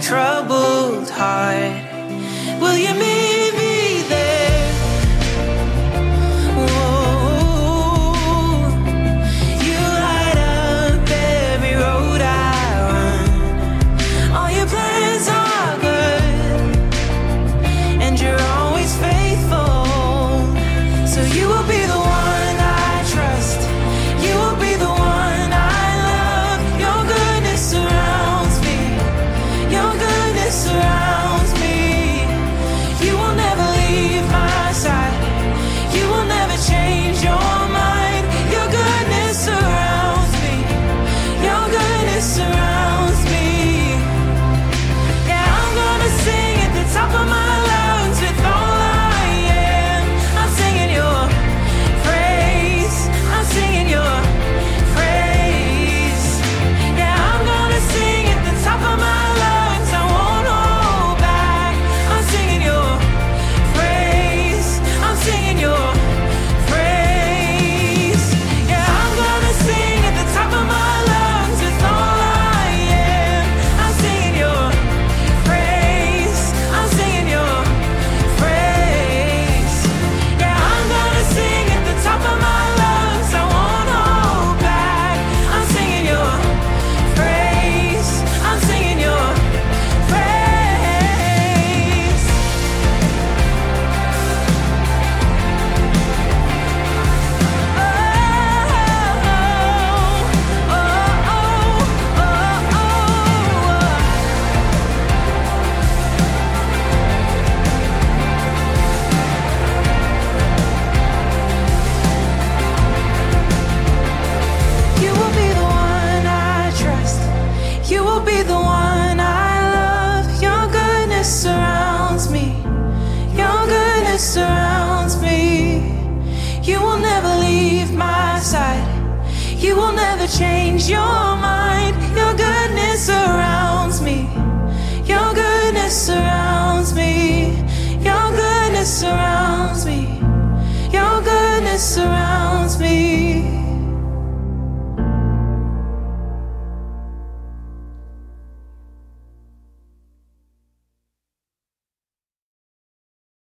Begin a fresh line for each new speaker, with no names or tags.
troubled heart. Will you meet me there? Whoa. You light up every road I run. All your plans are good, and you're always faithful. So you will be the one I trust. You will be the one I love. Your goodness surrounds me. Your goodness surrounds me. You will never leave my side. You will never change your mind. Your goodness surrounds me. Your goodness surrounds me. Yeah, I'm gonna sing at the top of my lungs with all I am. I'm singing your praise. I'm singing your praise. Yeah, I'm gonna sing at the top of my lungs. I won't hold back. I'm singing your praise. I'm singing your praise. Yeah, I'm gonna sing at the top of my lungs with all I am. I'm singing your praise. I'm singing your praise. Yeah, I'm gonna sing at the top of my lungs. I won't hold back. I'm singing your praise. I'm singing your praise. You will be the one I trust. You will be the one I love. Your goodness surrounds me. Your goodness surrounds me. You will never leave my side. You will never change your mind. Your goodness surrounds me.